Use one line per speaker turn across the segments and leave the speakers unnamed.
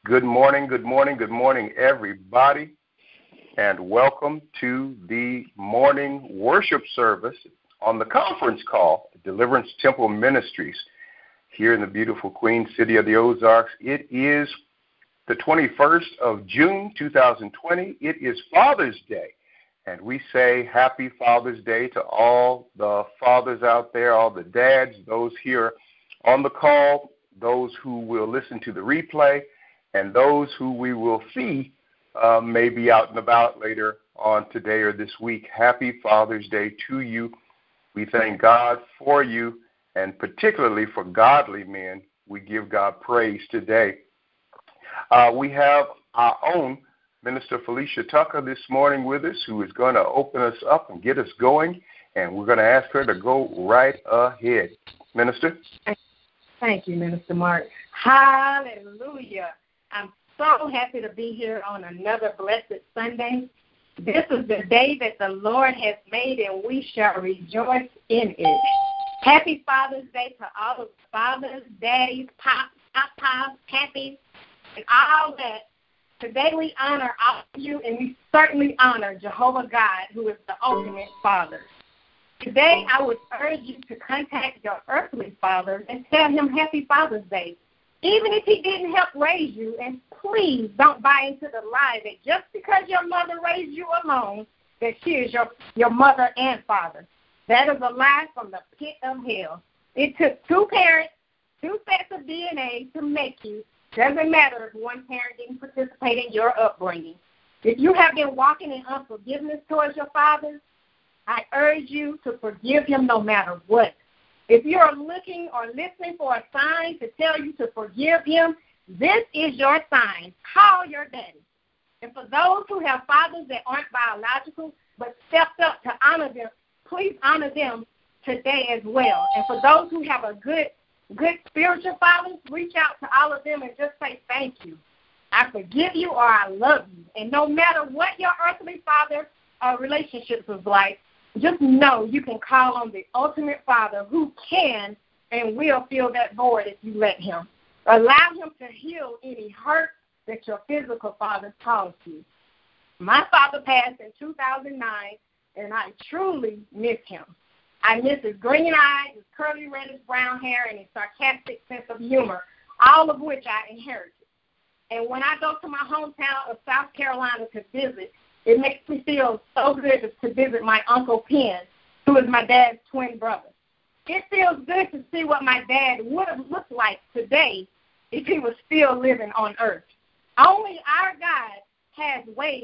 Good morning, everybody, and welcome to the morning worship service on the conference call, Deliverance Temple Ministries, here in the beautiful Queen City of the Ozarks. It is the 21st of June, 2020. It is Father's Day, and we say Happy Father's Day to all the fathers out there, all the dads, those here on the call, those who will listen to the replay, and those who we will see maybe out and about later on today or this week. Happy Father's Day to you. We thank God for you, and particularly for godly men, we give God praise today. We have our own Minister Felicia Tucker this morning with us, who is going to open us up and get us going, and we're going to ask her to go right ahead. Minister?
Thank you, Minister Mark. Hallelujah. I'm so happy to be here on another blessed Sunday. This is the day that the Lord has made, and we shall rejoice in it. Happy Father's Day to all of the fathers, daddies, pops, pappies, and all that. Today we honor all of you, and we certainly honor Jehovah God, who is the ultimate Father. Today I would urge you to contact your earthly father and tell him Happy Father's Day, even if he didn't help raise you. And please don't buy into the lie that just because your mother raised you alone, that she is your mother and father. That is a lie from the pit of hell. It took two parents, two sets of DNA to make you. Doesn't matter if one parent didn't participate in your upbringing. If you have been walking in unforgiveness towards your father, I urge you to forgive him no matter what. If you're looking or listening for a sign to tell you to forgive him, this is your sign. Call your daddy. And for those who have fathers that aren't biological but stepped up to honor them, please honor them today as well. And for those who have a good spiritual fathers, reach out to all of them and just say thank you. I forgive you or I love you. And no matter what your earthly father relationships is like, just know you can call on the ultimate Father who can and will fill that void if you let him. Allow him to heal any hurt that your physical father caused you. My father passed in 2009, and I truly miss him. I miss his green eyes, his curly reddish brown hair, and his sarcastic sense of humor, all of which I inherited. And when I go to my hometown of South Carolina to visit, it makes me feel so good to visit my Uncle Penn, who is my dad's twin brother. It feels good to see what my dad would have looked like today if he was still living on earth. Only our God has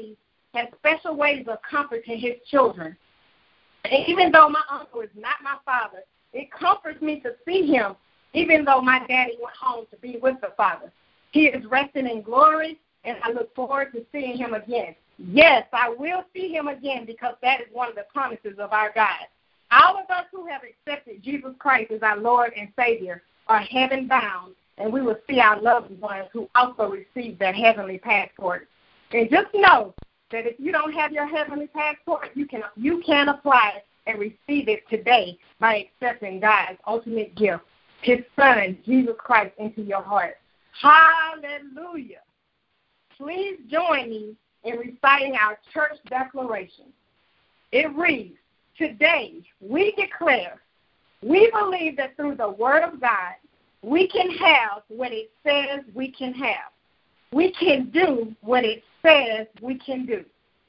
special ways of comforting his children. And even though my uncle is not my father, it comforts me to see him, even though my daddy went home to be with the Father. He is resting in glory, and I look forward to seeing him again. Yes, I will see him again, because that is one of the promises of our God. All of us who have accepted Jesus Christ as our Lord and Savior are heaven bound, and we will see our loved ones who also receive their heavenly passport. And just know that if you don't have your heavenly passport, you can apply and receive it today by accepting God's ultimate gift, his Son, Jesus Christ, into your heart. Hallelujah. Please join me in reciting our church declaration. It reads, today we declare, we believe that through the word of God, we can have what it says we can have. We can do what it says we can do.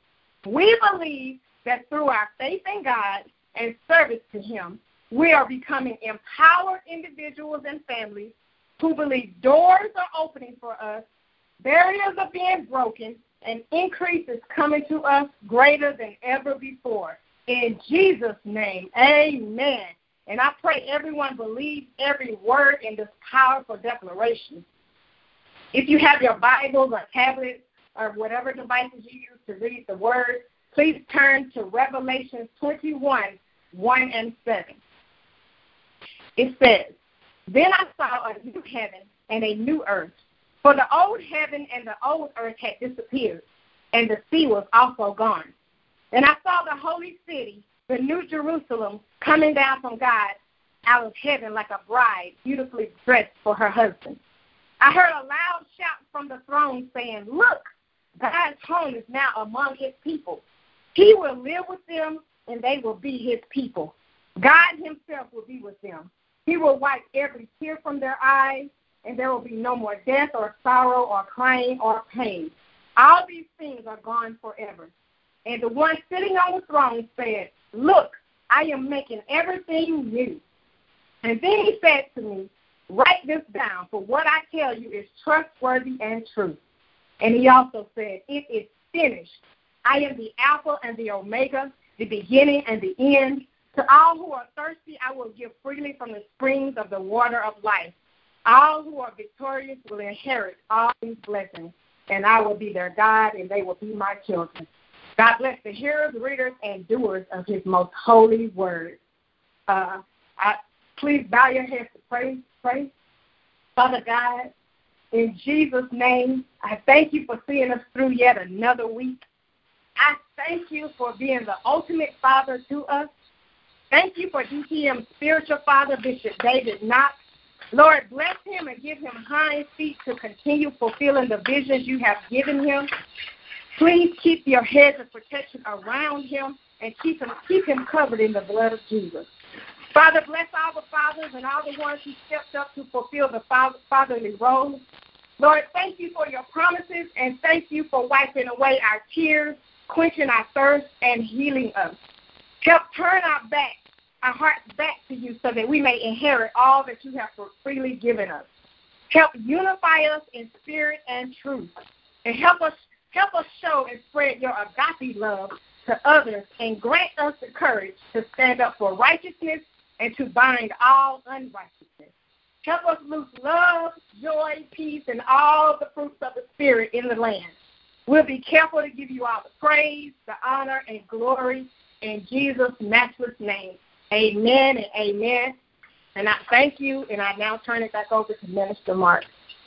We believe that through our faith in God and service to him, we are becoming empowered individuals and families who believe doors are opening for us, barriers are being broken, and increase is coming to us greater than ever before. In Jesus' name, amen. And I pray everyone believes every word in this powerful declaration. If you have your Bibles or tablets or whatever devices you use to read the word, please turn to Revelation 21, 1 and 7. It says, then I saw a new heaven and a new earth. For the old heaven and the old earth had disappeared, and the sea was also gone. And I saw the holy city, the new Jerusalem, coming down from God out of heaven like a bride beautifully dressed for her husband. I heard a loud shout from the throne, saying, "Look, God's home is now among his people. He will live with them, and they will be his people. God himself will be with them. He will wipe every tear from their eyes, and there will be no more death or sorrow or crying or pain. All these things are gone forever." And the one sitting on the throne said, "Look, I am making everything new." And then he said to me, "Write this down, for what I tell you is trustworthy and true." And he also said, "It is finished. I am the Alpha and the Omega, the beginning and the end. To all who are thirsty, I will give freely from the springs of the water of life. All who are victorious will inherit all these blessings, and I will be their God, and they will be my children." God bless the hearers, readers, and doers of his most holy word. Please bow your heads to pray. Father God, in Jesus' name, I thank you for seeing us through yet another week. I thank you for being the ultimate father to us. Thank you for DTM's spiritual father, Bishop David Knox. Lord, bless him and give him hind feet to continue fulfilling the visions you have given him. Please keep your hedge of protection around him and keep him covered in the blood of Jesus. Father, bless all the fathers and all the ones who stepped up to fulfill the fatherly role. Lord, thank you for your promises, and thank you for wiping away our tears, quenching our thirst, and healing us. Help turn our hearts back to you so that we may inherit all that you have freely given us. Help unify us in spirit and truth, and help us show and spread your agape love to others, and grant us the courage to stand up for righteousness and to bind all unrighteousness. Help us loose love, joy, peace, and all the fruits of the Spirit in the land. We'll be careful to give you all the praise, the honor, and glory in Jesus' matchless name. Amen and amen. And I thank you, and I now turn it back over to Minister Mark.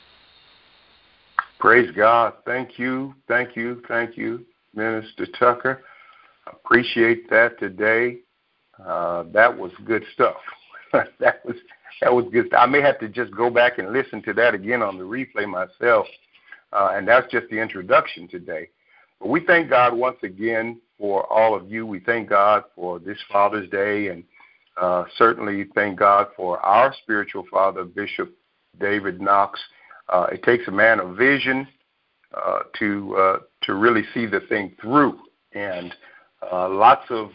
Praise God. Thank you, Minister Tucker. Appreciate that today. That was good stuff. that was good stuff. I may have to just go back and listen to that again on the replay myself. And that's just the introduction today. But we thank God once again for all of you. We thank God for this Father's Day, and certainly thank God for our spiritual father, Bishop David Knox. It takes a man of vision to really see the thing through, and lots of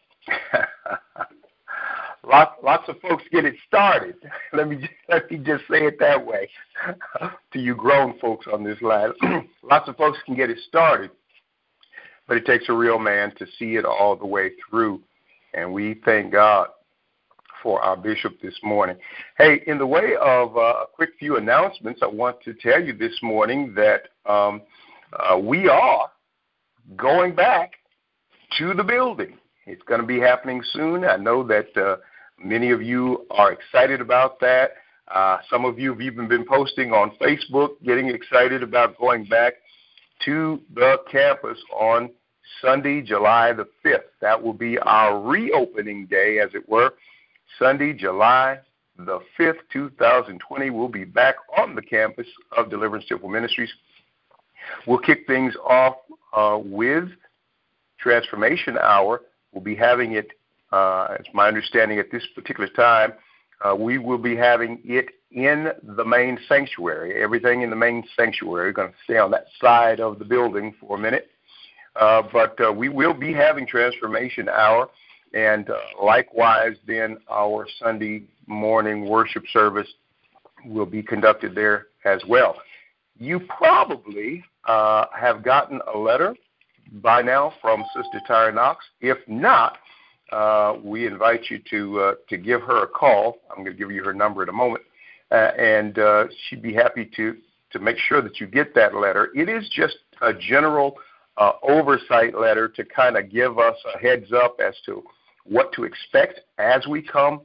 folks get it started. Let me just say it that way to you grown folks on this line. Lots of folks can get it started, but it takes a real man to see it all the way through, and we thank God for our bishop this morning. Hey, in the way of a quick few announcements, I want to tell you this morning that we are going back to the building. It's going to be happening soon. I know that many of you are excited about that. Some of you have even been posting on Facebook, getting excited about going back to the campus on Sunday, July the 5th. That will be our reopening day, as it were. Sunday, July the 5th, 2020, we'll be back on the campus of Deliverance Temple Ministries. We'll kick things off with Transformation Hour. We'll be having it, it's my understanding at this particular time, we will be having it in the main sanctuary, everything in the main sanctuary. We're going to stay on that side of the building for a minute. But we will be having Transformation Hour, and likewise then our Sunday morning worship service will be conducted there as well. You probably have gotten a letter by now from Sister Tyra Knox. If not, we invite you to give her a call. I'm going to give you her number in a moment, and she'd be happy to make sure that you get that letter. It is just a general oversight letter to kind of give us a heads up as to what to expect as we come.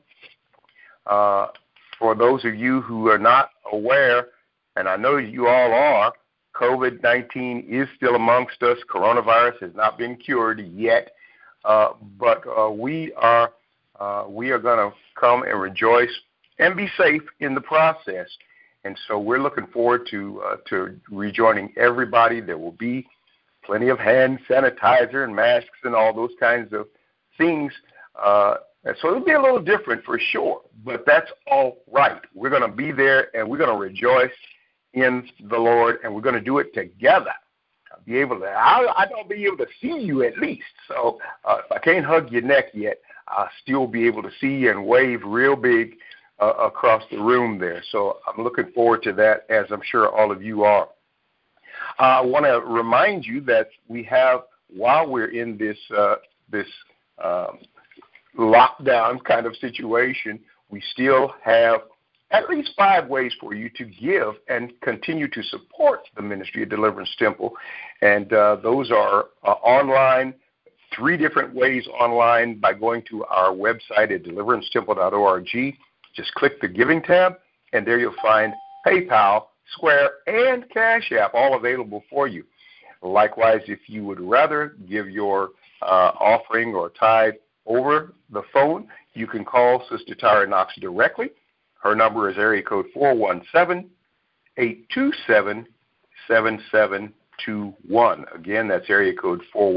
For those of you who are not aware, and I know you all are, COVID-19 is still amongst us. Coronavirus has not been cured yet, but we are going to come and rejoice and be safe in the process. And so we're looking forward to rejoining everybody. There will be plenty of hand sanitizer and masks and all those kinds of things. So it'll be a little different for sure, but that's all right. We're going to be there, and we're going to rejoice in the Lord, and we're going to do it together. I don't be able to see you at least. So if I can't hug your neck yet, I'll still be able to see you and wave real big across the room there. So I'm looking forward to that, as I'm sure all of you are. I want to remind you that we have, while we're in this lockdown kind of situation, we still have at least 5 ways for you to give and continue to support the ministry of Deliverance Temple. And those are online, 3 different ways online by going to our website at deliverancetemple.org. Just click the Giving tab, and there you'll find PayPal, Square, and Cash App, all available for you. Likewise, if you would rather give your offering or tithe over the phone, you can call Sister Tyra Knox directly. Her number is area code 417-827-7721. Again, that's area code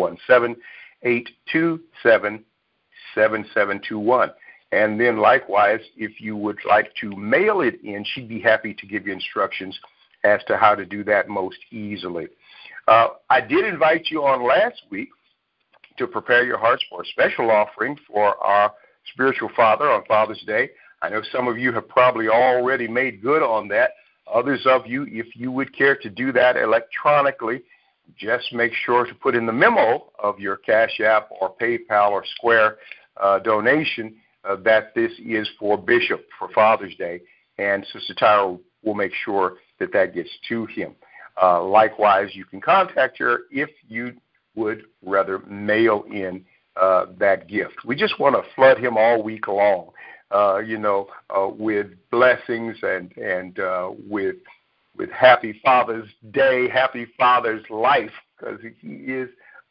417-827-7721. And then likewise, if you would like to mail it in, she'd be happy to give you instructions as to how to do that most easily. I did invite you on last week to prepare your hearts for a special offering for our spiritual father on Father's Day. I know some of you have probably already made good on that. Others of you, if you would care to do that electronically, just make sure to put in the memo of your Cash App or PayPal or Square donation that this is for Bishop for Father's Day, and Sister Tyra will make sure that that gets to him. Likewise, you can contact her if you would rather mail in that gift. We just want to flood him all week long, with blessings and with Happy Father's Day, Happy Father's Life, because he is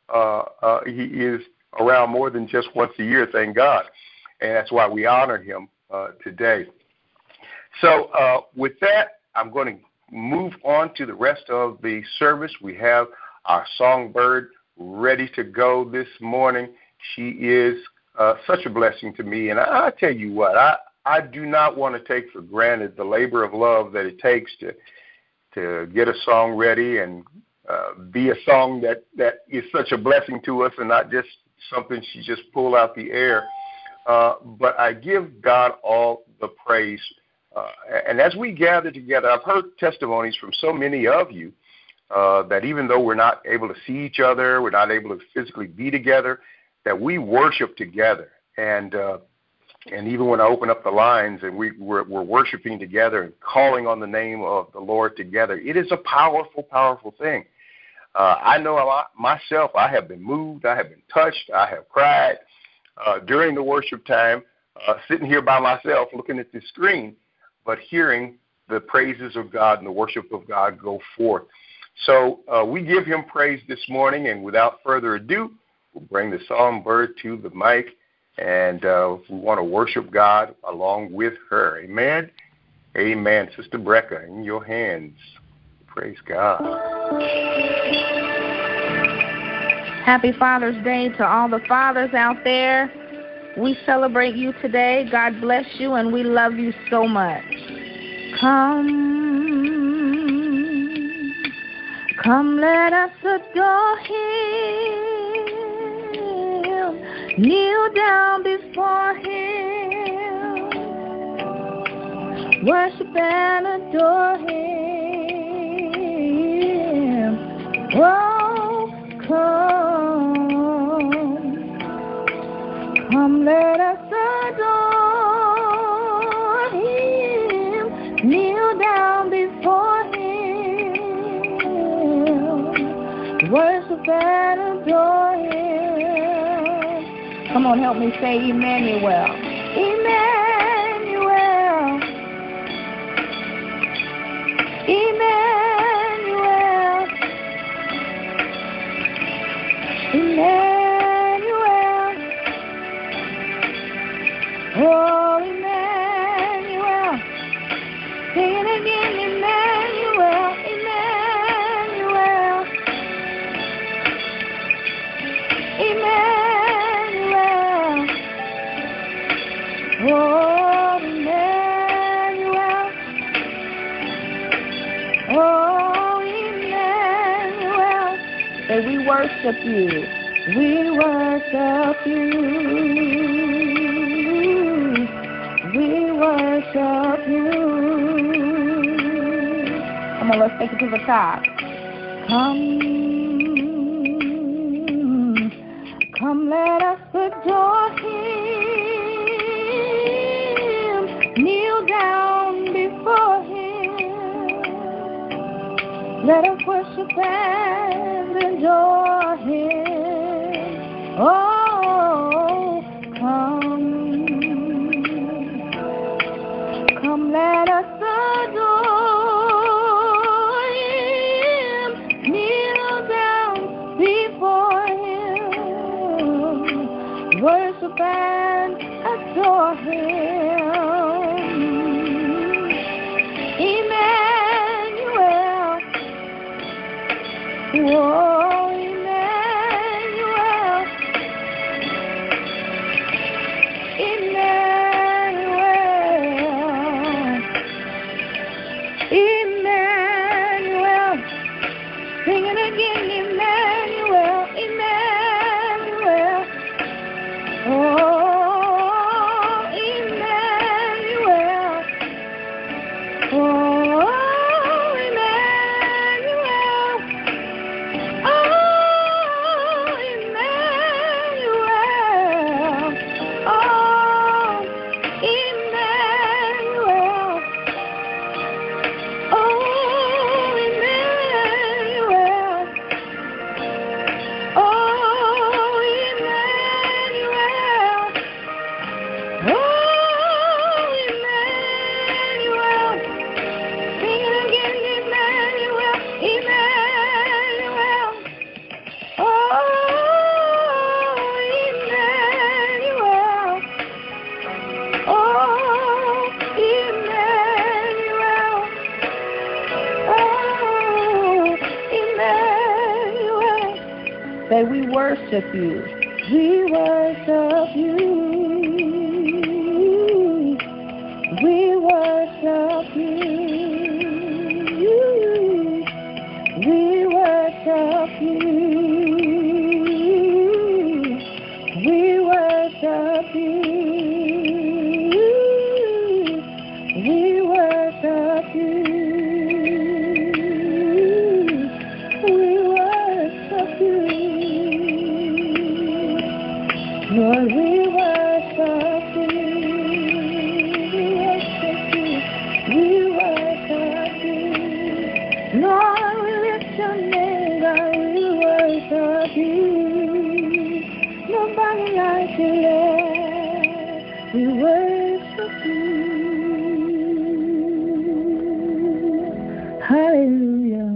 around more than just once a year, thank God. And that's why we honor him today. So with that, I'm going to move on to the rest of the service. We have our songbird ready to go this morning. She is such a blessing to me. And I tell you what, I do not want to take for granted the labor of love that it takes to get a song ready and be a song that is such a blessing to us and not just something she just pulled out the air. But I give God all the praise. And as we gather together, I've heard testimonies from so many of you that even though we're not able to see each other, we're not able to physically be together, that we worship together. And even when I open up the lines and we're worshiping together and calling on the name of the Lord together, it is a powerful, powerful thing. I know myself, I have been moved, I have been touched, I have cried during the worship time, sitting here by myself looking at the screen, but hearing the praises of God and the worship of God go forth. So we give him praise this morning, and without further ado, we'll bring the songbird to the mic, and we want to worship God along with her. Amen? Amen. Sister Brecca, in your hands. Praise God.
Happy Father's Day to all the fathers out there. We celebrate you today. God bless you, and we love you so much. Come, let us adore him. Kneel down before him. Worship and adore him. Oh, come, let us adore him. Kneel down before him. Worship and adore him. Come on, help me say Emmanuel. Emmanuel. Emmanuel. Emmanuel. Oh, Emmanuel. Sing it again, Oh, Emmanuel, say we worship you. We worship you. We worship you. Come on, let's take it to the top. Come, let us adore him. Kneel down before him. Let us worship and adore him. Oh, come, let us adore him. Kneel down before him. Worship and adore him. Emmanuel. Oh, Emmanuel. Emmanuel. Emmanuel. Sing it again, Emmanuel. Emmanuel. Oh, Emmanuel. Oh, Emmanuel. Oh, Emmanuel. Oh, Emmanuel. Oh, Emmanuel. Oh, Emmanuel. Oh, Emmanuel. Sing it again, Emmanuel. Emmanuel. Oh, Emmanuel. Oh, Emmanuel. Oh, Emmanuel. Say we worship you. We worship you. We worship you. We worship you. We worship you. We worship you. We worship you. Lord, we worship you. We worship you. Lord, we lift your name, God, we worship you. Nobody like you, Lord. We worship you. Hallelujah.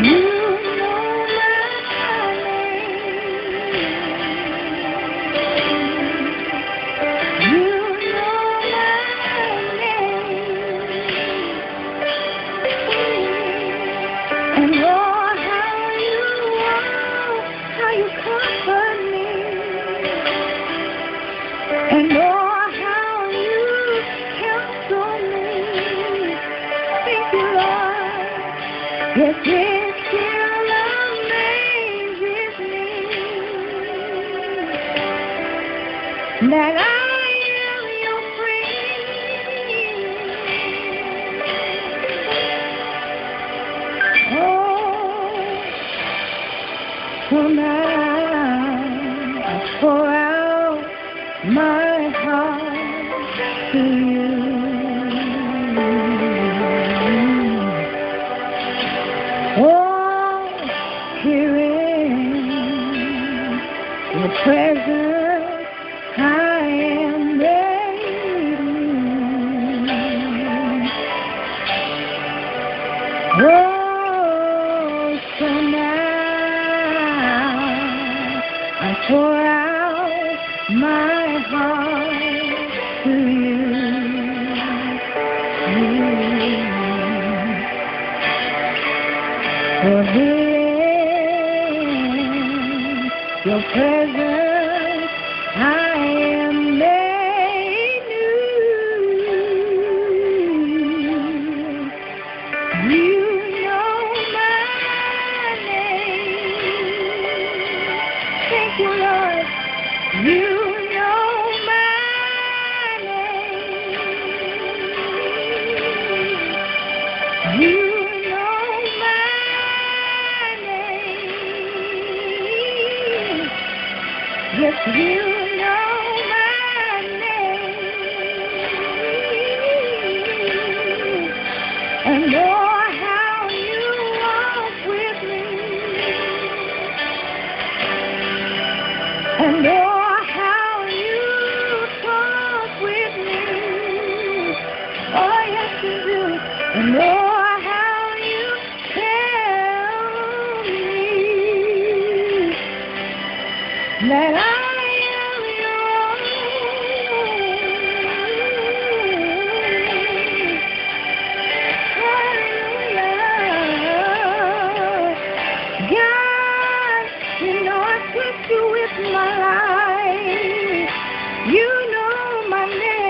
That I am your friend. Oh, so now I pour out my heart to you. Oh, here in your presence I am made new. Oh, so now I pour out my heart to you. For here in your presence I am made new. You know my name. Thank you, Lord. You know my name. You know my name. Yes, you know my name. And oh, how you walk with me. And oh, how you talk with me. Oh, yes, you do. And oh, how you tell me that I am yours. God, you know I trust you with my life. You know my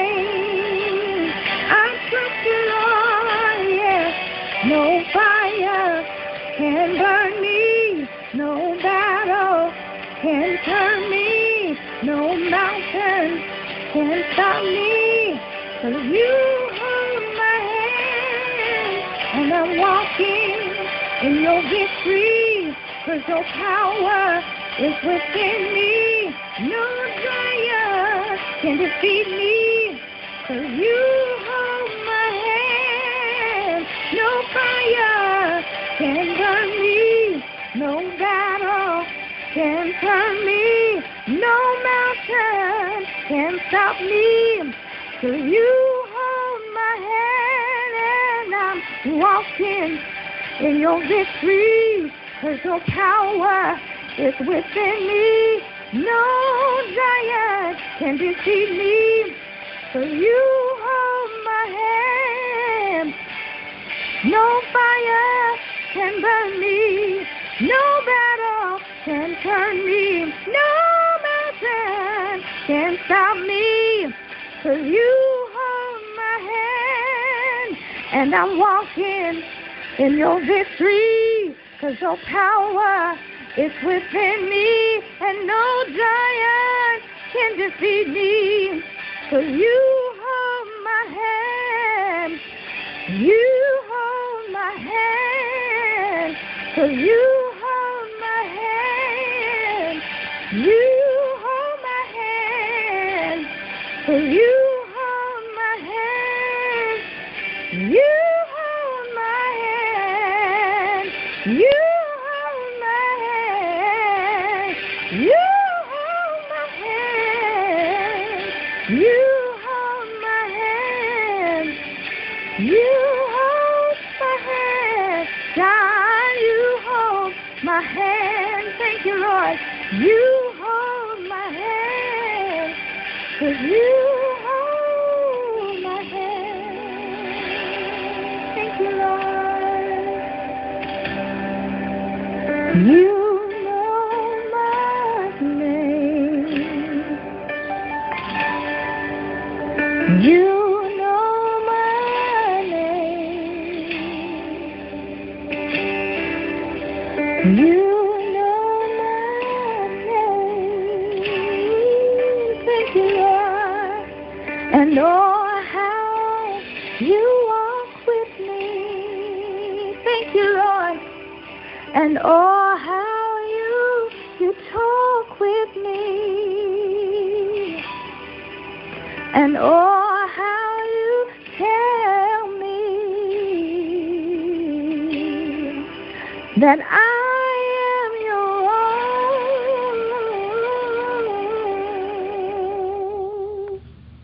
name. I trust you, Lord, yes. No fire can burn me. No battle can turn me. No mountain can stop me. 'Cause you hold my hand. And I'm walking in your victory, 'cause your power is within me. No giant can defeat me, 'cause you hold my hand. No fire can burn me. No battle can turn me. No mountain can stop me, 'cause you hold my hand. And I'm walking in your victory, 'cause your power is within me. No giant can defeat me, 'cause you hold my hand. No fire can burn me. No battle can turn me. No mountain can stop me, 'cause you hold my hand. And I'm walking in your victory, 'cause your power is within me. And no giant can defeat me, 'cause you hold my hand. You hold my hand, 'cause you hold my hand. You hold my hand, 'cause you hold my hand. You hold my hand. You hold my hand. You hold my hand. You hold my hand. You hold my hand. God, you hold my hand. Thank you, Lord. You hold my hand. 'Cause you hold my hand. Thank you, Lord. You know my name. You know my name. You know my name. Thank you, Lord. And oh, how you walk with me. Thank you, Lord. And oh, how you talk with me. And oh, how you tell me that I am your own.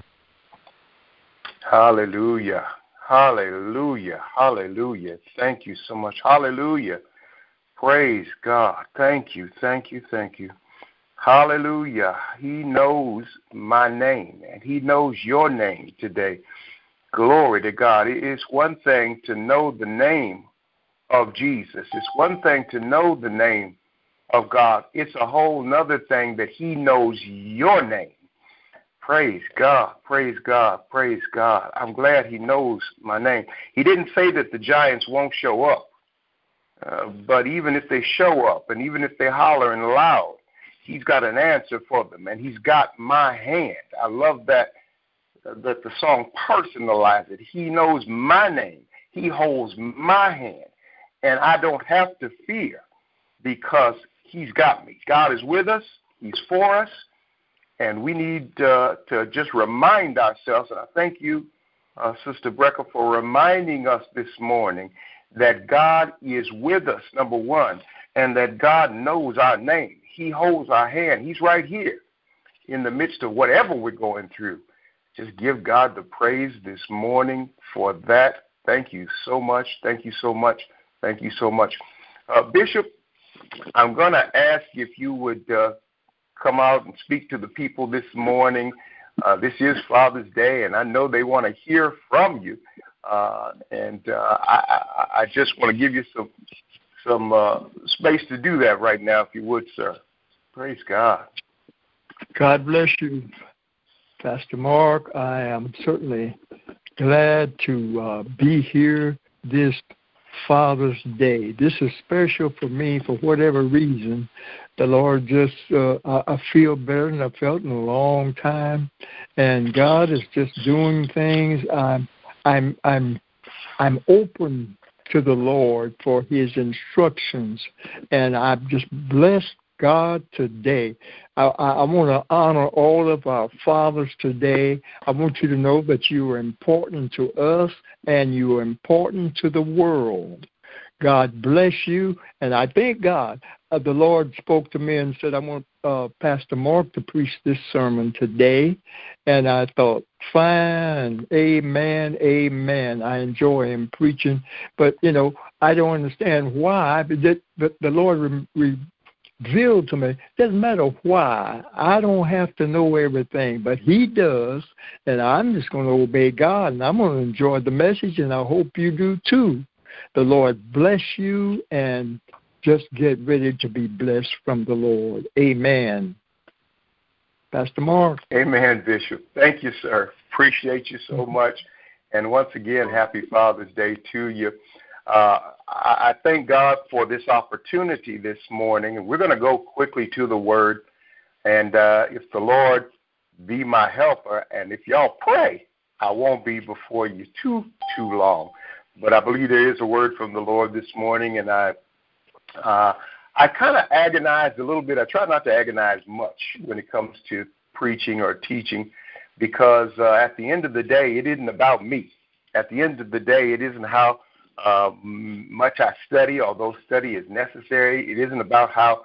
Hallelujah. Hallelujah. Hallelujah. Thank you so much. Hallelujah. Praise God. Thank you. Thank you. Thank you. Hallelujah. He knows my name, and he knows your name today. Glory to God. It is one thing to know the name of Jesus. It's one thing to know the name of God. It's a whole nother thing that he knows your name. Praise God. Praise God. Praise God. I'm glad he knows my name. He didn't say that the giants won't show up. But even if they show up and even if they holler and loud, he's got an answer for them, and he's got my hand. I love that the song personalized it. He knows my name. He holds my hand, and I don't have to fear because he's got me. God is with us. He's for us, and we need to just remind ourselves, and I thank you, Sister Brecker, for reminding us this morning that God is with us, number one, and that God knows our name. He holds our hand. He's right here in the midst of whatever we're going through. Just give God the praise this morning for that. Thank you so much. Thank you so much. Thank you so much. Bishop, I'm going to ask if you would come out and speak to the people this morning. This is Father's Day, and I know they want to hear from you. I just want to give you some space to do that right now, if you would, sir. Praise God.
God bless you, Pastor Mark. I am certainly glad to be here this Father's Day. This is special for me for whatever reason. The Lord just, I feel better than I felt in a long time, and God is just doing things. I'm open to the Lord for His instructions, and I'm just blessed God today. I want to honor all of our fathers today. I want you to know that you are important to us and you are important to the world. God bless you, and I thank God. The Lord spoke to me and said, I want Pastor Mark to preach this sermon today. And I thought, fine, amen, amen. I enjoy him preaching. But, I don't understand why. But the Lord revealed to me, doesn't matter why. I don't have to know everything, but He does. And I'm just going to obey God, and I'm going to enjoy the message, and I hope you do too. The Lord bless you, and just get ready to be blessed from the Lord. Amen. Pastor Mark.
Amen, Bishop. Thank you, sir. Appreciate you so much. And once again, happy Father's Day to you. I thank God for this opportunity this morning. And we're going to go quickly to the Word. And if the Lord be my helper, and if y'all pray, I won't be before you too long. But I believe there is a word from the Lord this morning, and I kind of agonized a little bit. I try not to agonize much when it comes to preaching or teaching, because at the end of the day, it isn't about me. At the end of the day, it isn't how much I study, although study is necessary. It isn't about how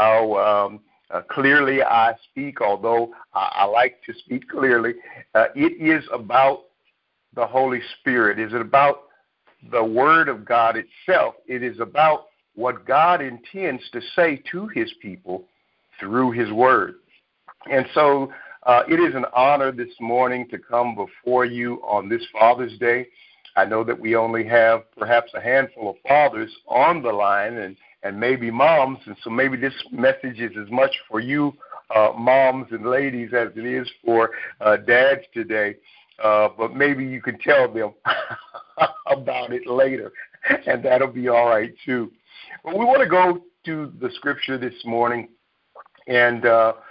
clearly I speak, although I like to speak clearly. It is about the Holy Spirit. Is it about the Word of God itself? It is about what God intends to say to his people through his word. And so it is an honor this morning to come before you on this Father's Day. I know that we only have perhaps a handful of fathers on the line and maybe moms, and so maybe this message is as much for you moms and ladies as it is for dads today. But maybe you can tell them about it later, and that'll be all right too. But we want to go to the scripture this morning, and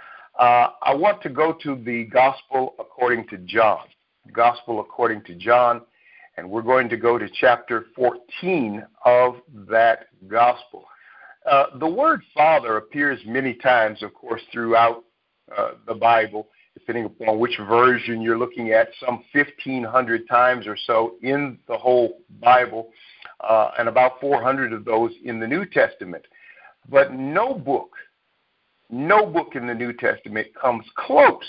I want to go to the Gospel according to John. Gospel according to John, and we're going to go to chapter 14 of that Gospel. The word Father appears many times, of course, throughout the Bible, depending upon which version you're looking at, some 1,500 times or so in the whole Bible, and about 400 of those in the New Testament. But no book in the New Testament comes close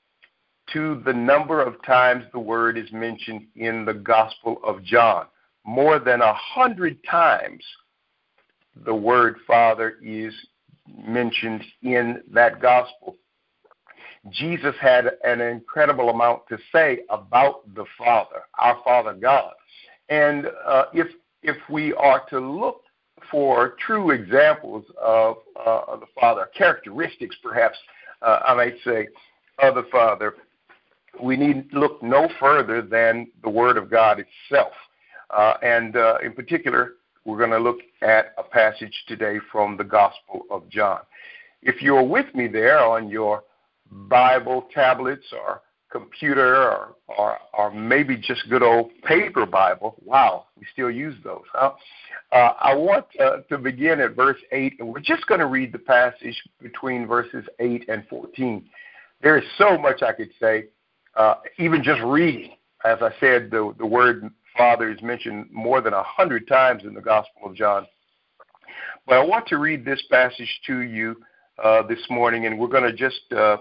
to the number of times the word is mentioned in the Gospel of John. More than 100 times the word Father is mentioned in that Gospel. Jesus had an incredible amount to say about the Father, our Father God. And if we are to look for true examples of the Father, characteristics perhaps, I might say, of the Father, we need to look no further than the Word of God itself. And in particular, we're going to look at a passage today from the Gospel of John. If you're with me there on your Bible tablets or computer or maybe just good old paper Bible, wow, we still use those, huh? I want to begin at verse 8, and we're just going to read the passage between verses 8 and 14. There is so much I could say, even just reading. As I said, the word Father is mentioned more than 100 times in the Gospel of John. But I want to read this passage to you this morning, and we're going to just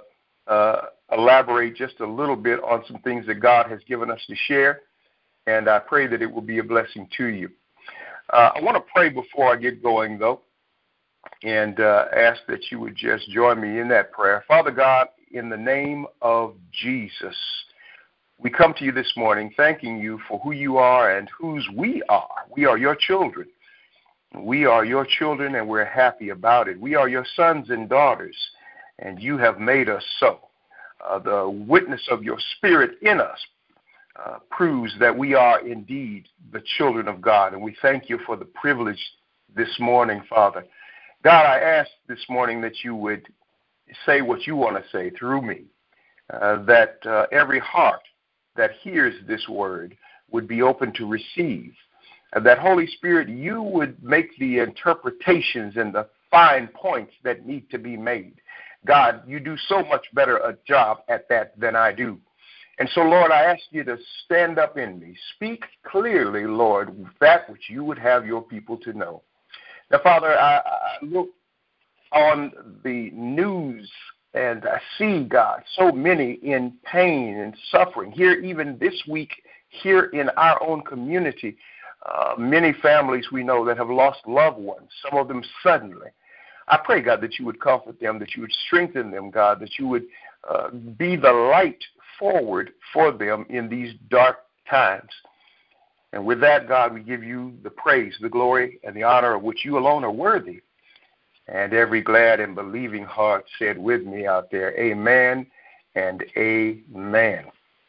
elaborate just a little bit on some things that God has given us to share, and I pray that it will be a blessing to you. I want to pray before I get going, though, and ask that you would just join me in that prayer. Father God, in the name of Jesus, we come to you this morning thanking you for who you are and whose we are. We are your children. We are your children, and we're happy about it. We are your sons and daughters, and you have made us so. The witness of your Spirit in us proves that we are indeed the children of God, and we thank you for the privilege this morning, Father. God, I ask this morning that you would say what you want to say through me, that every heart that hears this word would be open to receive, that Holy Spirit, you would make the interpretations and the fine points that need to be made. God, you do so much better a job at that than I do. And so, Lord, I ask you to stand up in me. Speak clearly, Lord, that which you would have your people to know. Now, Father, I look on the news and I see, God, so many in pain and suffering. Here, even this week, here in our own community, many families we know that have lost loved ones, some of them suddenly. I pray, God, that you would comfort them, that you would strengthen them, God, that you would be the light forward for them in these dark times. And with that, God, we give you the praise, the glory, and the honor of which you alone are worthy. And every glad and believing heart said with me out there, amen and amen.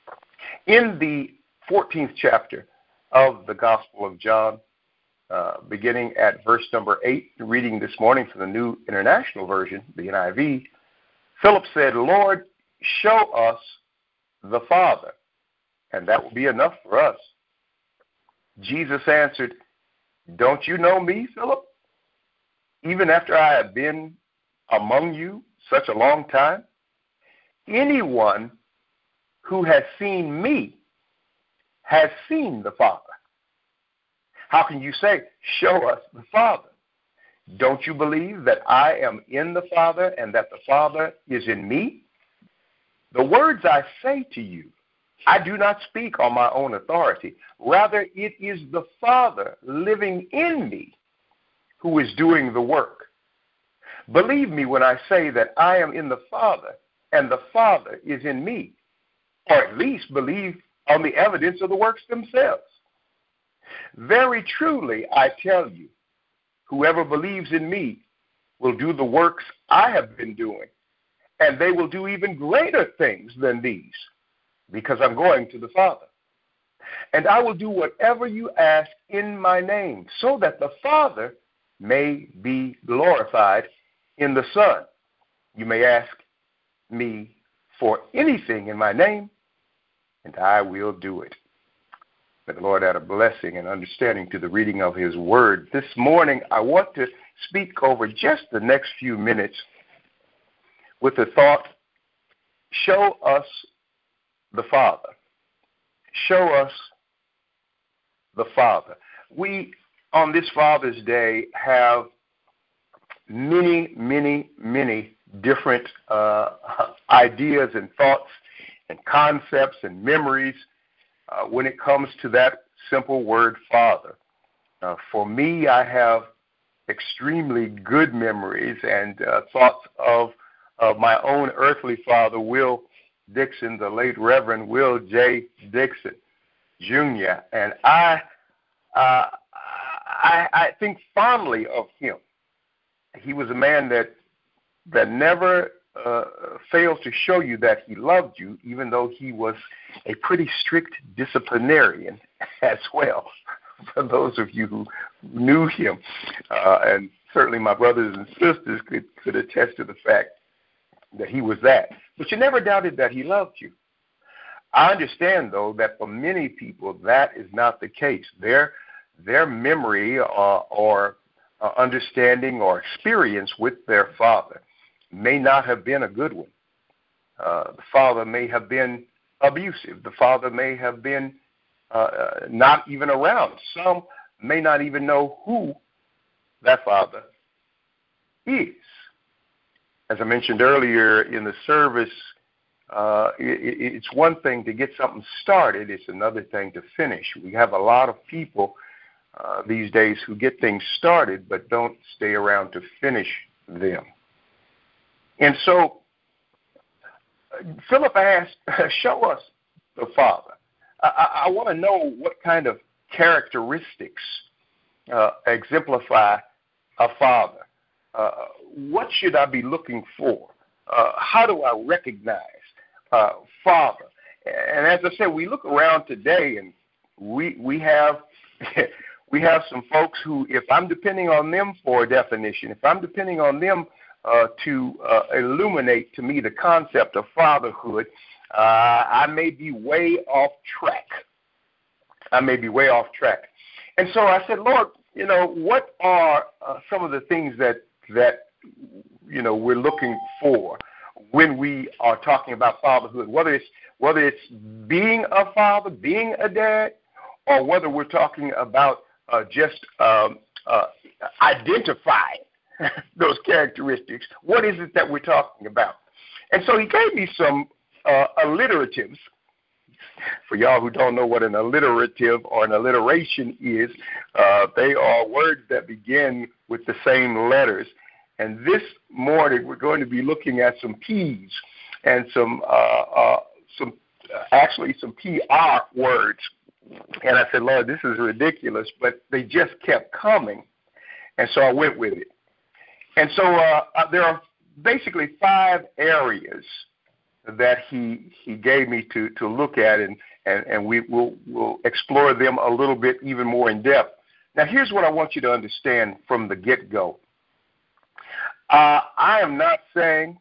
In the 14th chapter of the Gospel of John, beginning at verse number 8, reading this morning from the New International Version, the NIV, Philip said, Lord, show us the Father, and that will be enough for us. Jesus answered, don't you know me, Philip? Even after I have been among you such a long time? Anyone who has seen me has seen the Father. How can you say, show us the Father? Don't you believe that I am in the Father and that the Father is in me? The words I say to you, I do not speak on my own authority. Rather, it is the Father living in me who is doing the work. Believe me when I say that I am in the Father and the Father is in me, or at least believe on the evidence of the works themselves. Very truly, I tell you, whoever believes in me will do the works I have been doing, and they will do even greater things than these, because I'm going to the Father. And I will do whatever you ask in my name, so that the Father may be glorified in the Son. You may ask me for anything in my name, and I will do it. May the Lord add a blessing and understanding to the reading of his word. This morning, I want to speak over just the next few minutes with the thought, show us the Father. Show us the Father. We, on this Father's Day, have many, many, many different ideas and thoughts and concepts and memories when it comes to that simple word, Father. For me, I have extremely good memories and thoughts of my own earthly father, Will Dixon, the late Reverend Will J. Dixon, Jr., and I think fondly of him. He was a man that never failed to show you that he loved you, even though he was a pretty strict disciplinarian as well, for those of you who knew him. And certainly my brothers and sisters could attest to the fact that he was that. But you never doubted that he loved you. I understand, though, that for many people that is not the case. Their memory or understanding or experience with their father may not have been a good one. The father may have been abusive. The father may have been not even around. Some may not even know who that father is. As I mentioned earlier in the service, it's one thing to get something started. It's another thing to finish. We have a lot of people these days who get things started but don't stay around to finish them. And so Philip asked, show us the Father. I want to know what kind of characteristics exemplify a father. What should I be looking for? How do I recognize Father? And as I said, we look around today and we have we have some folks who, if I'm depending on them for a definition, if I'm depending on them to illuminate to me the concept of fatherhood, I may be way off track. And so I said, Lord, what are some of the things that we're looking for when we are talking about fatherhood, whether it's being a father, being a dad, or whether we're talking about just identifying those characteristics. What is it that we're talking about? And so he gave me some alliteratives. For y'all who don't know what an alliterative or an alliteration is, they are words that begin with the same letters. And this morning we're going to be looking at some P's and some PR words. And I said, Lord, this is ridiculous, but they just kept coming. And so I went with it. And so there are basically 5 areas that he gave me to look at, and we'll explore them a little bit even more in depth. Now, here's what I want you to understand from the get-go. I am not saying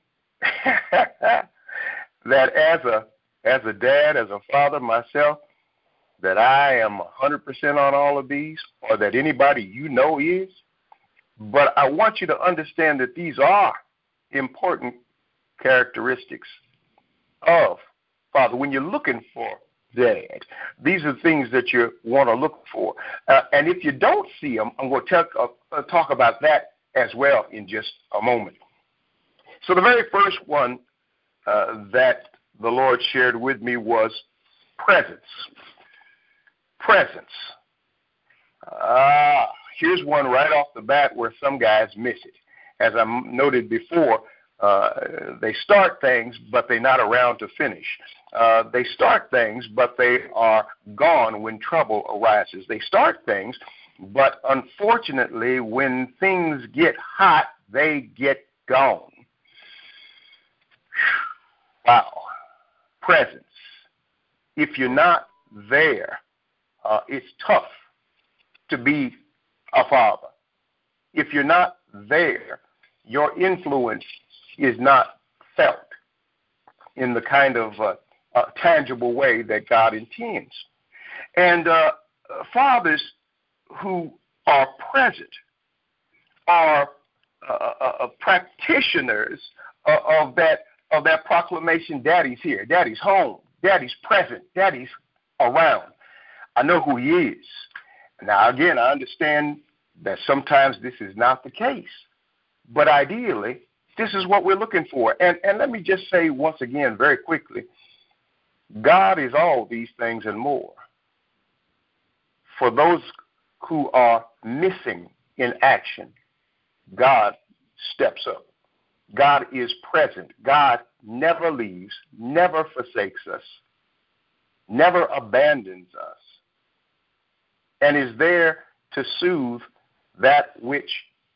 that as a dad, as a father myself, that I am 100% on all of these, or that anybody is. But I want you to understand that these are important characteristics of father. When you're looking for dad, these are things that you want to look for. And if you don't see them, I'm going to talk about that as well in just a moment. So the very first one that the Lord shared with me was presence. Presence. here's one right off the bat where some guys miss it. As I noted before, they start things, but they're not around to finish. They start things, but they are gone when trouble arises. They start things, but unfortunately, when things get hot, they get gone. Wow. Presence. If you're not there, it's tough to be a father. If you're not there, your influence is not felt in the kind of tangible way that God intends. And fathers who are present are practitioners of that proclamation, Daddy's here, Daddy's home, Daddy's present, Daddy's around. I know who he is. Now, again, I understand that sometimes this is not the case, but ideally, this is what we're looking for. And let me just say once again very quickly, God is all these things and more. For those who are missing in action, God steps up. God is present. God never leaves, never forsakes us, never abandons us, and is there to soothe that which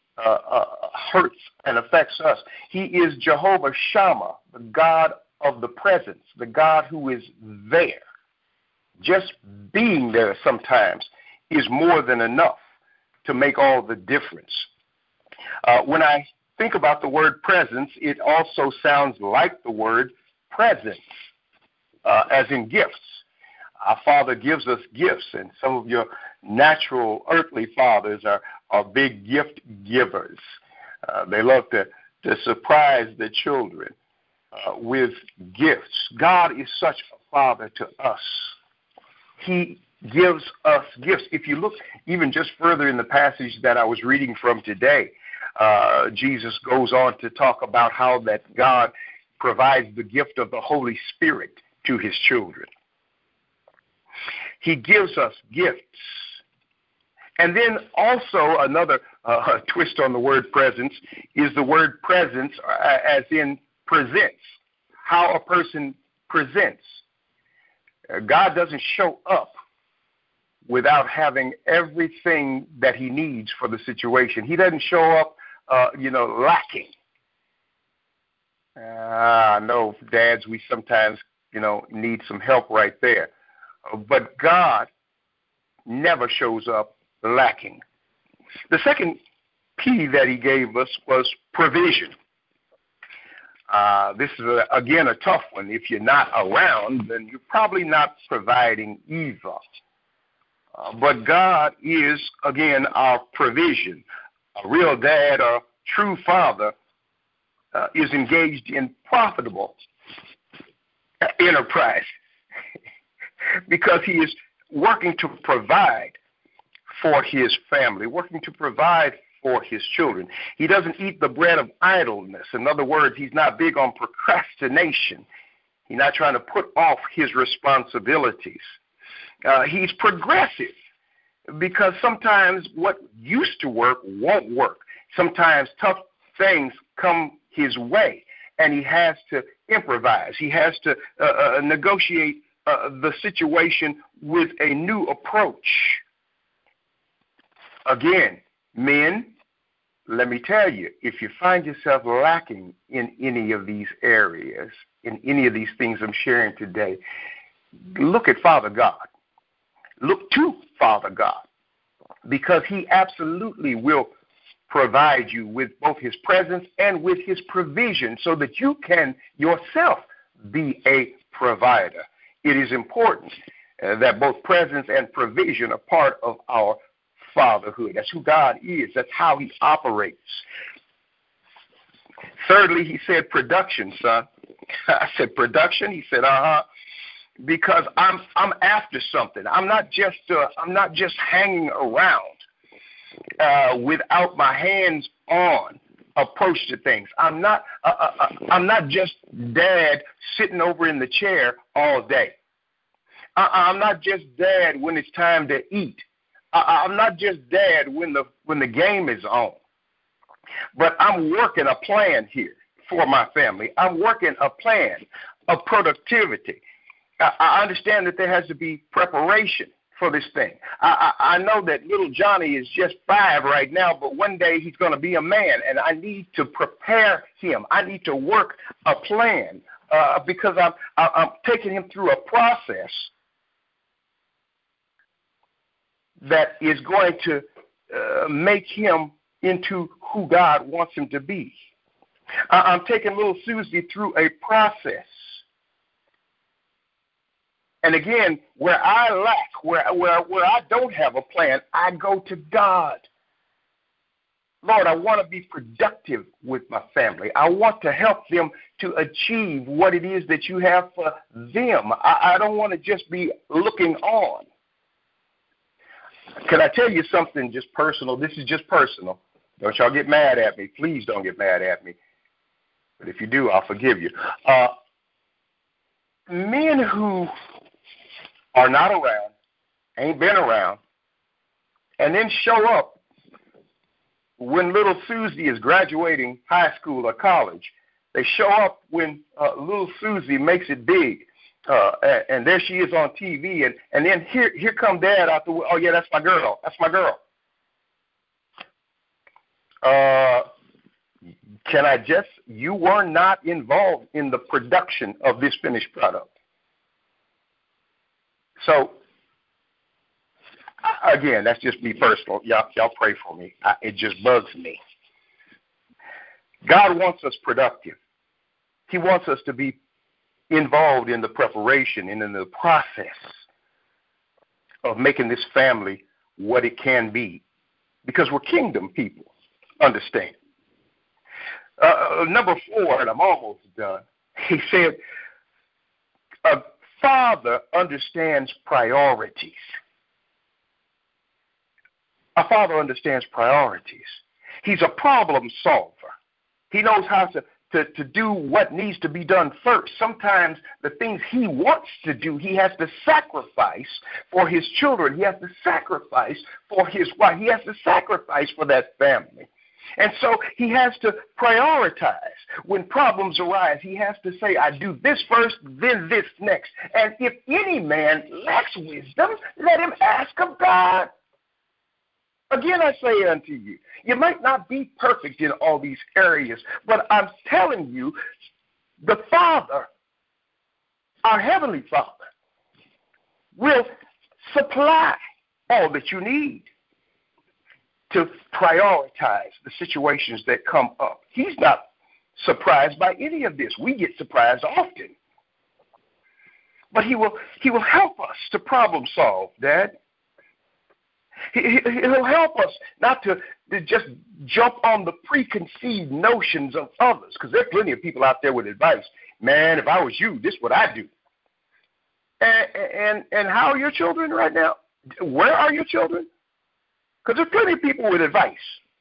hurts and affects us. He is Jehovah Shammah, the God of the presence, the God who is there. Just being there sometimes is more than enough to make all the difference. When I think about the word presence, it also sounds like the word presence, as in gifts. Our Father gives us gifts, and some of your natural earthly fathers are big gift givers. They love to surprise their children with gifts. God is such a father to us. He gives us gifts. If you look even just further in the passage that I was reading from today, Jesus goes on to talk about how that God provides the gift of the Holy Spirit to his children. He gives us gifts. And then also another twist on the word presence is the word presence, as in presents, how a person presents. God doesn't show up without having everything that he needs for the situation. He doesn't show up, lacking. I know, dads, we sometimes, need some help right there. But God never shows up lacking. The second P that he gave us was provision. This is, again, a tough one. If you're not around, then you're probably not providing either. But God is, again, our provision. A real dad or true father is engaged in profitable enterprise because he is working to provide for his family, working to provide for his children. He doesn't eat the bread of idleness. In other words, he's not big on procrastination. He's not trying to put off his responsibilities. He's progressive because sometimes what used to work won't work. Sometimes tough things come his way, and he has to improvise. He has to negotiate the situation with a new approach. Again, men, let me tell you, if you find yourself lacking in any of these areas, in any of these things I'm sharing today, look at Father God. Look to Father God, because he absolutely will provide you with both his presence and with his provision so that you can yourself be a provider. It is important that both presence and provision are part of our fatherhood. That's who God is. That's how he operates. Thirdly, he said production, son. I said production. He said, because I'm after something. I'm not just hanging around without my hands on approach to things. I'm not just dad sitting over in the chair all day. I'm not just dad when it's time to eat. I'm not just dad when the game is on, but I'm working a plan here for my family. I'm working a plan of productivity. I understand that there has to be preparation for this thing. I know that little Johnny is just 5 right now, but one day he's going to be a man, and I need to prepare him. I need to work a plan because I'm taking him through a process that is going to make him into who God wants him to be. I'm taking little Susie through a process. And again, where I lack, where I don't have a plan, I go to God. Lord, I want to be productive with my family. I want to help them to achieve what it is that you have for them. I don't want to just be looking on. Can I tell you something just personal? This is just personal. Don't y'all get mad at me. Please don't get mad at me. But if you do, I'll forgive you. Men who are not around, ain't been around, and then show up when little Susie is graduating high school or college. They show up when little Susie makes it big, and there she is on TV, and then here come Dad out the way. Oh, yeah, that's my girl. That's my girl. Can I just, you were not involved in the production of this finished product. So, again, that's just me personal. Y'all pray for me. It just bugs me. God wants us productive. He wants us to be involved in the preparation and in the process of making this family what it can be, because we're kingdom people. Understand. Number 4, and I'm almost done. He said, a father understands priorities. A father understands priorities. He's a problem solver. He knows how to do what needs to be done first. Sometimes the things he wants to do, he has to sacrifice for his children. He has to sacrifice for his wife. He has to sacrifice for that family. And so he has to prioritize. When problems arise, he has to say, I do this first, then this next. And if any man lacks wisdom, let him ask of God. Again, I say unto you, you might not be perfect in all these areas, but I'm telling you, the Father, our Heavenly Father, will supply all that you need to prioritize the situations that come up. He's not surprised by any of this. We get surprised often. But he will help us to problem solve, Dad. He'll help us not to just jump on the preconceived notions of others, because there are plenty of people out there with advice. Man, if I was you, this is what I'd do. And how are your children right now? Where are your children? Because there's plenty of people with advice.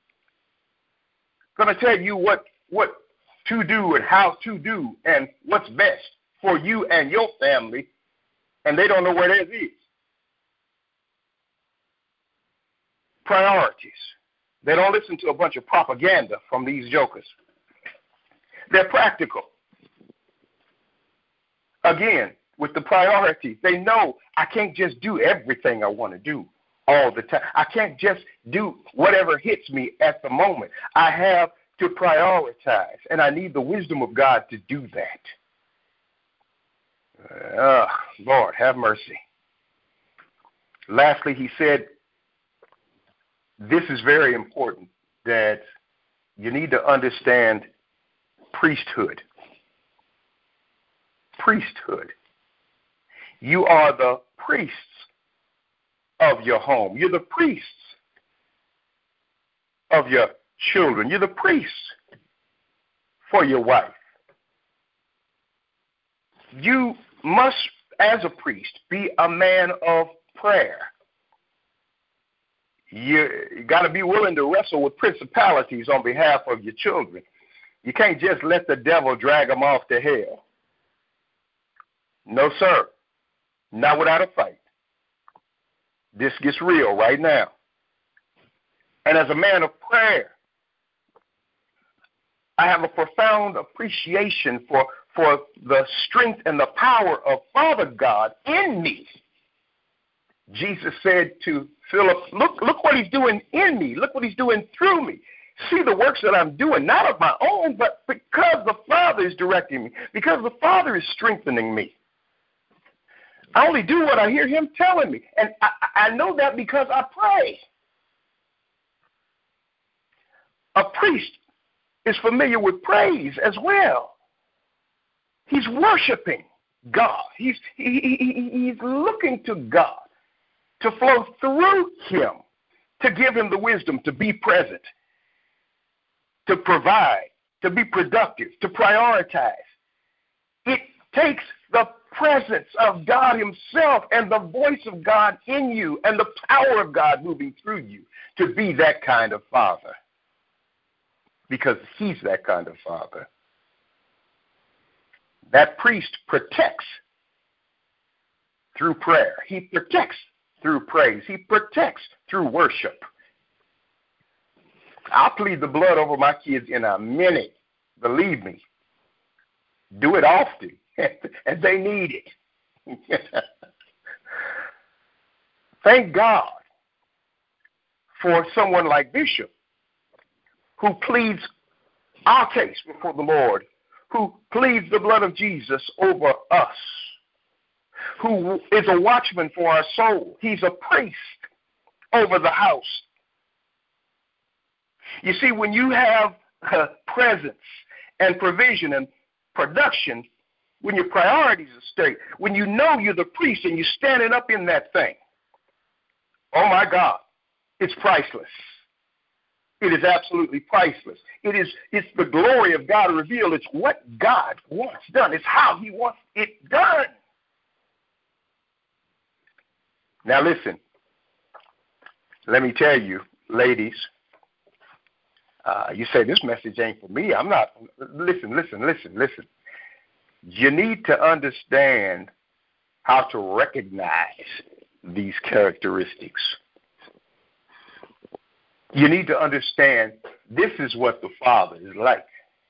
Going to tell you what to do and how to do and what's best for you and your family, and they don't know where theirs is. Priorities. They don't listen to a bunch of propaganda from these jokers. They're practical. Again, with the priorities, they know I can't just do everything I want to do all the time. I can't just do whatever hits me at the moment. I have to prioritize, and I need the wisdom of God to do that. Lord, have mercy. Lastly, he said, this is very important, that you need to understand priesthood. Priesthood. You are the priests of your home. You're the priests of your children. You're the priests for your wife. You must, as a priest, be a man of prayer. You got to be willing to wrestle with principalities on behalf of your children. You can't just let the devil drag them off to hell. No, sir. Not without a fight. This gets real right now. And as a man of prayer, I have a profound appreciation for the strength and the power of Father God in me. Jesus said to Philip, look what he's doing in me. Look what he's doing through me. See the works that I'm doing, not of my own, but because the Father is directing me, because the Father is strengthening me. I only do what I hear him telling me. And I know that because I pray. A priest is familiar with praise as well. He's worshiping God. He's looking to God to flow through him, to give him the wisdom to be present, to provide, to be productive, to prioritize. It takes the presence of God himself and the voice of God in you and the power of God moving through you to be that kind of father. Because he's that kind of father. That priest protects through prayer. He protects through praise. He protects through worship. I'll plead the blood over my kids in a minute. Believe me. Do it often, and they need it. Thank God for someone like Bishop, who pleads our case before the Lord, who pleads the blood of Jesus over us, who is a watchman for our soul. He's a priest over the house. You see, when you have presence and provision and production, when your priorities are straight, when you know you're the priest and you're standing up in that thing, oh my God, it's priceless. It is absolutely priceless. It's the glory of God revealed. It's what God wants done. It's how he wants it done. Now listen, let me tell you, ladies, you say this message ain't for me. I'm not. Listen. You need to understand how to recognize these characteristics. You need to understand this is what the Father is like.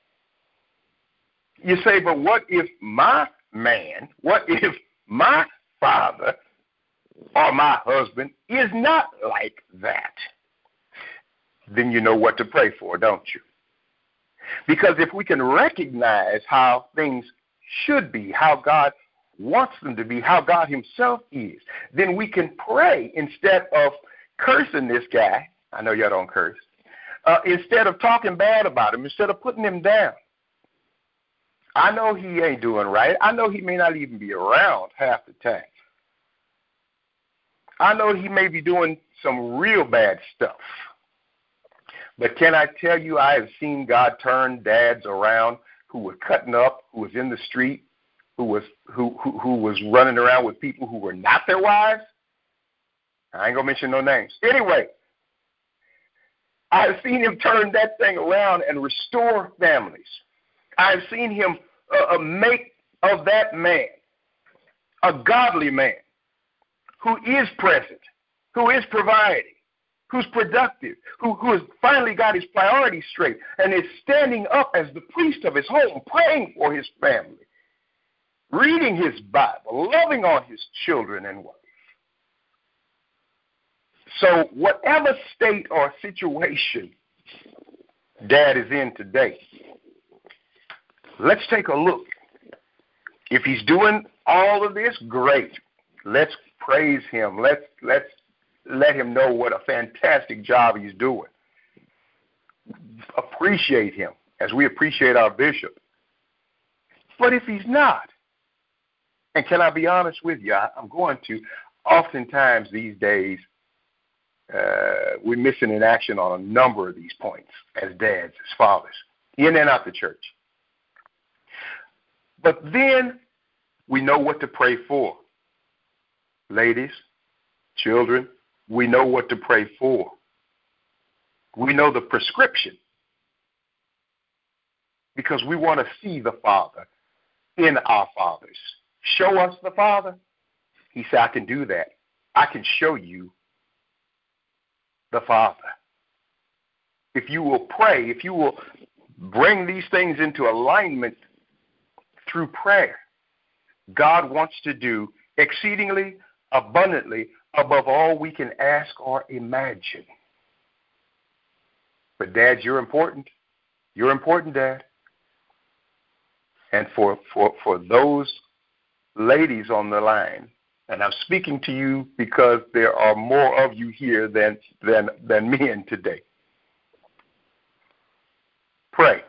You say, but what if my man, what if my father or my husband is not like that? Then you know what to pray for, don't you? Because if we can recognize how things should be, how God wants them to be, how God himself is, then we can pray instead of cursing this guy. I know y'all don't curse. Instead of talking bad about him, instead of putting him down. I know he ain't doing right. I know he may not even be around half the time. I know he may be doing some real bad stuff. But can I tell you, I have seen God turn dads around who were cutting up, who was in the street, who was running around with people who were not their wives. I ain't going to mention no names. Anyway, I have seen him turn that thing around and restore families. I have seen him make of that man a godly man who is present, who is providing, who's productive, who has finally got his priorities straight and is standing up as the priest of his home, praying for his family, reading his Bible, loving on his children and wife. So whatever state or situation dad is in today, let's take a look. If he's doing all of this, great. Let's praise him. Let's let him know what a fantastic job he's doing. Appreciate him as we appreciate our bishop. But if he's not, and can I be honest with you, I'm going to, oftentimes these days, we're missing in action on a number of these points as dads, as fathers, in and out the church. But then we know what to pray for. Ladies, children, we know what to pray for. We know the prescription because we want to see the Father in our fathers. Show us the Father. He said, I can do that. I can show you the Father. If you will pray, if you will bring these things into alignment through prayer, God wants to do exceedingly abundantly above all we can ask or imagine. But Dad, you're important. You're important, Dad. And for those ladies on the line, and I'm speaking to you because there are more of you here than men today. Pray,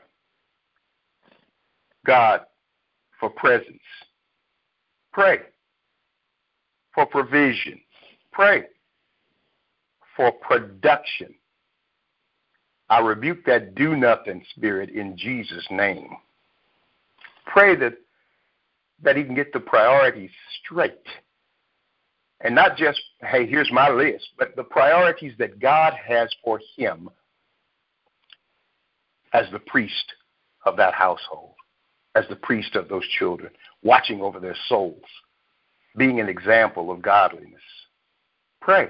God, for presence. Pray for provision. Pray for production. I rebuke that do-nothing spirit in Jesus' name. Pray that he can get the priorities straight. And not just, hey, here's my list, but the priorities that God has for him as the priest of that household, as the priest of those children, watching over their souls, being an example of godliness. Pray.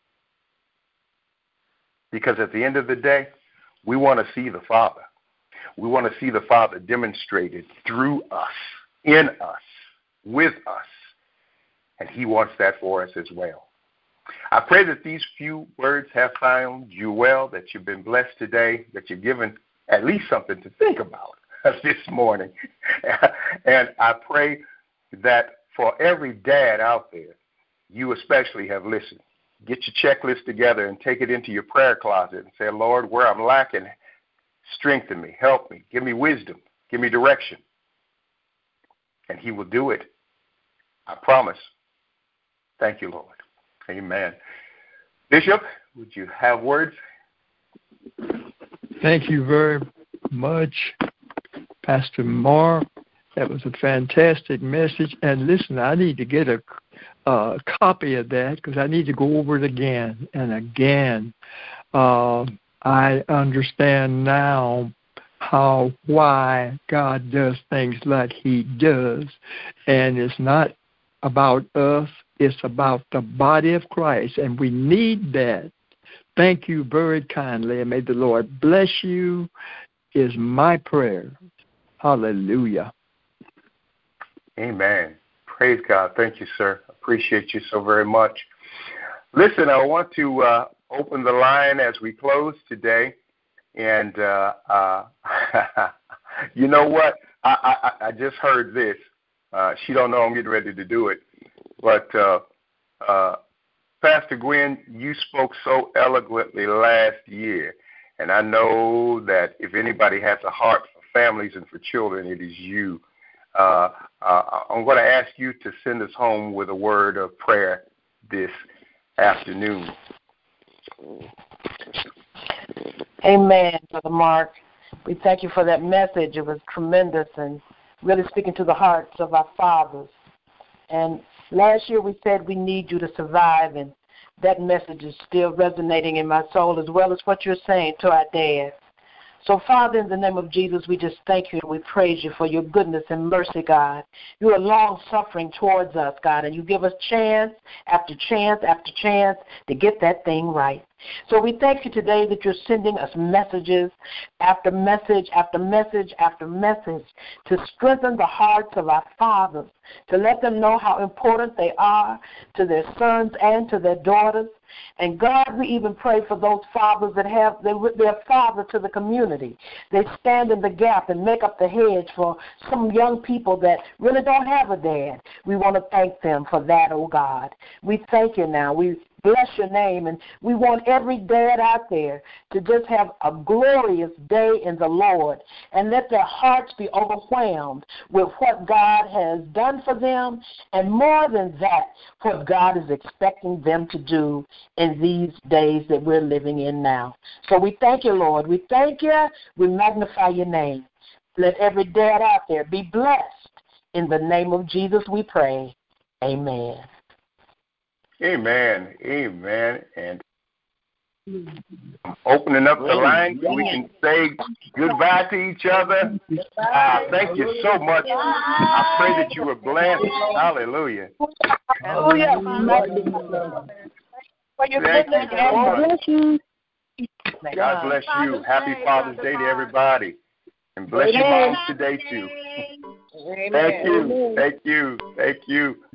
Because at the end of the day, we want to see the Father. We want to see the Father demonstrated through us, in us, with us. And he wants that for us as well. I pray that these few words have found you well, that you've been blessed today, that you've given at least something to think about this morning. And I pray that for every dad out there, you especially have listened. Get your checklist together and take it into your prayer closet and say, Lord, where I'm lacking, strengthen me, help me, give me wisdom, give me direction. And he will do it. I promise. Thank you, Lord. Amen. Bishop, would you have words?
Thank you very much, Pastor Mark. That was a fantastic message. And listen, I need to get a copy of that because I need to go over it again and again. I understand now why God does things like he does. And it's not about us. It's about the body of Christ. And we need that. Thank you very kindly. And may the Lord bless you is my prayer. Hallelujah.
Amen. Praise God. Thank you, sir. Appreciate you so very much. Listen, I want to open the line as we close today. And you know what? I just heard this. She don't know I'm getting ready to do it. But Pastor Gwen, you spoke so eloquently last year. And I know that if anybody has a heart for families and for children, it is you. I'm going to ask you to send us home with a word of prayer this afternoon.
Amen, Brother Mark. We thank you for that message. It was tremendous and really speaking to the hearts of our fathers. And last year we said we need you to survive, and that message is still resonating in my soul as well as what you're saying to our dads. So, Father, in the name of Jesus, we just thank you and we praise you for your goodness and mercy, God. You are long-suffering towards us, God, and you give us chance after chance after chance to get that thing right. So we thank you today that you're sending us messages after message after message after message to strengthen the hearts of our fathers, to let them know how important they are to their sons and to their daughters. And God, we even pray for those fathers that have their father to the community. They stand in the gap and make up the hedge for some young people that really don't have a dad. We want to thank them for that, oh God. We thank you now. We bless your name, and we want every dad out there to just have a glorious day in the Lord and let their hearts be overwhelmed with what God has done for them, and more than that, what God is expecting them to do in these days that we're living in now. So we thank you, Lord. We thank you. We magnify your name. Let every dad out there be blessed. In the name of Jesus we pray. Amen.
Amen. Amen. And opening up the line so we can say goodbye to each other. Thank you so much. I pray that you were blessed. Hallelujah.
Hallelujah. For your
Thank
goodness
you
and
so
mercy.
much.
Bless you.
God bless you.
Father's
Happy
Day,
Father's
Brother
Day to
Mark.
everybody. And bless your
Amen.
moms today, too.
Amen.
Thank you. Thank you. Thank you.